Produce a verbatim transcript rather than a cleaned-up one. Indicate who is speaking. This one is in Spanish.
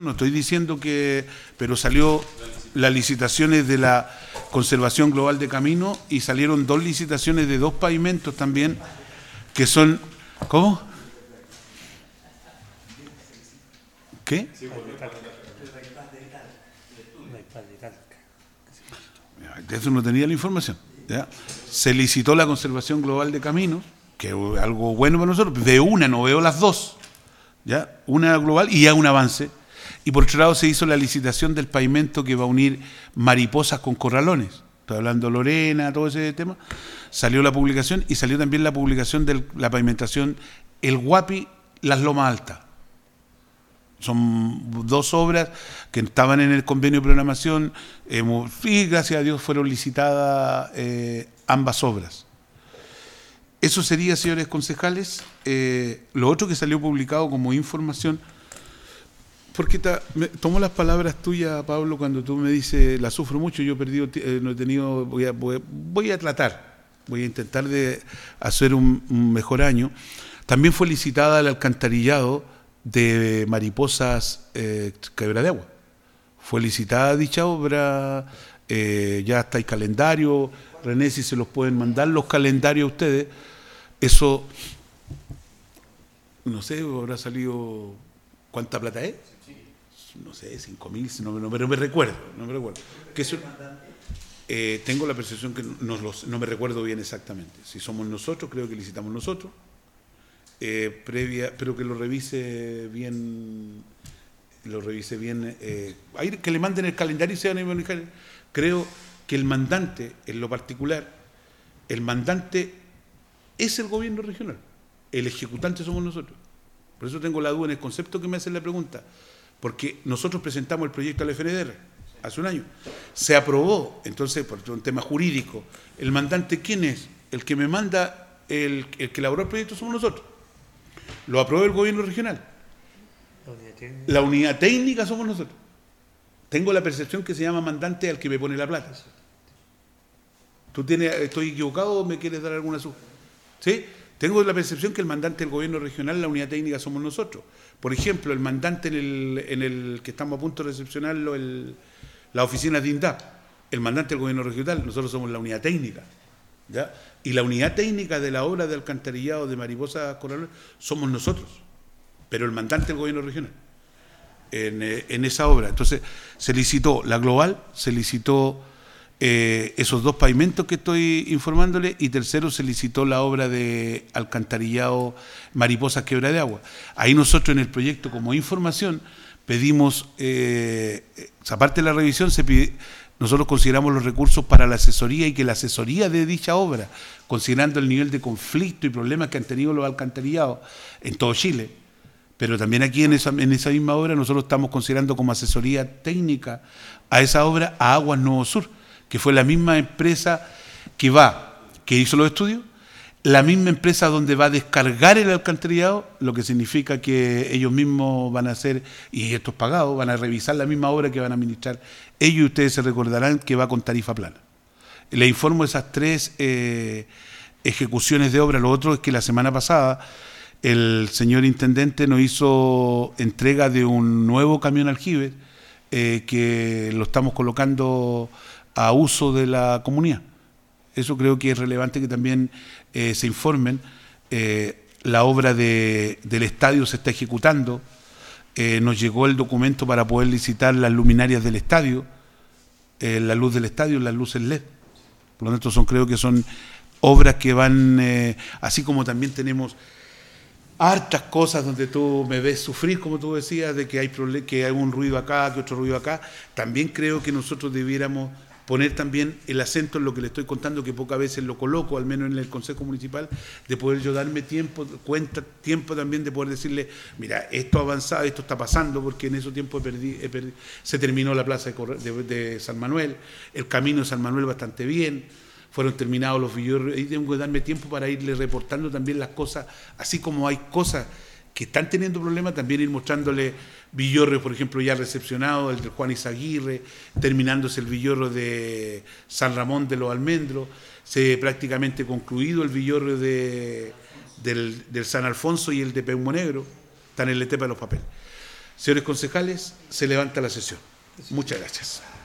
Speaker 1: No estoy diciendo que, pero salió las licitaciones de la conservación global de camino y salieron dos licitaciones de dos pavimentos también, que son, ¿cómo? ¿Qué? De eso no tenía la información. ¿Ya? Se licitó la conservación global de caminos, que es algo bueno para nosotros, de una, no veo las dos, ¿ya? Una global y ya un avance. Y por otro lado se hizo la licitación del pavimento que va a unir Mariposas con Corralones. Estoy hablando de Lorena, todo ese tema. Salió la publicación y salió también la publicación de la pavimentación El Guapi, Las Lomas Altas. Son dos obras que estaban en el convenio de programación eh, y gracias a Dios fueron licitadas eh, ambas obras. Eso sería, señores concejales. Eh, lo otro que salió publicado como información, porque ta, me, tomo las palabras tuyas, Pablo, cuando tú me dices, la sufro mucho, yo he perdido, eh, no he tenido, voy a, voy, voy a tratar, voy a intentar de hacer un, un mejor año. También fue licitada el alcantarillado de Mariposas eh, Quebra de Agua. Fue licitada dicha obra, eh, ya está el calendario. René, si se los pueden mandar los calendarios a ustedes, eso, no sé, habrá salido, ¿cuánta plata es? No sé, cinco mil, no, no, pero me recuerdo, no me recuerdo. Que eso, eh, tengo la percepción que no, los, no me recuerdo bien exactamente. Si somos nosotros, creo que licitamos nosotros. Eh, previa, pero que lo revise bien, lo revise bien, eh, que le manden el calendario y se van a comunicar. Creo que el mandante, en lo particular, el mandante es el gobierno regional, el ejecutante somos nosotros. Por eso tengo la duda en el concepto que me hacen la pregunta, porque nosotros presentamos el proyecto al F N D R hace un año, se aprobó, entonces por un tema jurídico, el mandante ¿quién es? El que me manda, el, el que elaboró el proyecto somos nosotros. Lo aprobó el gobierno regional. La unidad técnica, la unidad técnica somos nosotros. Tengo la percepción que se llama mandante al que me pone la plata. ¿Tú tienes, estoy equivocado o me quieres dar alguna sub? ¿Sí? Tengo la percepción que el mandante del gobierno regional, la unidad técnica somos nosotros. Por ejemplo, el mandante en el, en el que estamos a punto de recepcionarlo, el, la oficina de INDAP, el mandante del gobierno regional, nosotros somos la unidad técnica. ¿Ya? Y la unidad técnica de la obra de alcantarillado de Mariposas Corralones somos nosotros, pero el mandante del gobierno regional en, eh, en esa obra. Entonces se licitó la global, se licitó eh, esos dos pavimentos que estoy informándole, y tercero se licitó la obra de alcantarillado Mariposas Quebra de Agua. Ahí nosotros en el proyecto como información pedimos, eh, aparte de la revisión, se pide, nosotros consideramos los recursos para la asesoría y que la asesoría de dicha obra, considerando el nivel de conflicto y problemas que han tenido los alcantarillados en todo Chile, pero también aquí en esa, en esa misma obra nosotros estamos considerando como asesoría técnica a esa obra a Aguas Nuevo Sur, que fue la misma empresa que va, que hizo los estudios, la misma empresa donde va a descargar el alcantarillado, lo que significa que ellos mismos van a hacer, y esto es pagado, van a revisar la misma obra que van a administrar. Ellos, ustedes se recordarán que va con tarifa plana. Les informo esas tres eh, ejecuciones de obra. Lo otro es que la semana pasada el señor intendente nos hizo entrega de un nuevo camión aljibe eh, que lo estamos colocando a uso de la comunidad. Eso creo que es relevante que también eh, se informen. Eh, la obra de, del estadio se está ejecutando. Eh, nos llegó el documento para poder licitar las luminarias del estadio, eh, la luz del estadio, las luces L E D. Por lo tanto, son, creo que son obras que van, eh, así como también tenemos hartas cosas donde tú me ves sufrir, como tú decías, de que hay, que hay un ruido acá, que otro ruido acá. También creo que nosotros debiéramos poner también el acento en lo que le estoy contando, que pocas veces lo coloco, al menos en el Consejo Municipal, de poder yo darme tiempo, cuenta, tiempo también de poder decirle, mira, esto ha avanzado, esto está pasando, porque en esos tiempos he perdi, he perdi, se terminó la plaza de, de, de San Manuel, el camino de San Manuel bastante bien, fueron terminados los villorrios, y tengo que darme tiempo para irle reportando también las cosas, así como hay cosas que están teniendo problemas, también ir mostrándole villorrios, por ejemplo, ya recepcionados, el de Juan Izaguirre, terminándose el villorrio de San Ramón de los Almendros, se prácticamente concluido el villorrio de, del, del San Alfonso y el de Peumo Negro, están en la etapa de los papeles. Señores concejales, se levanta la sesión. Muchas gracias.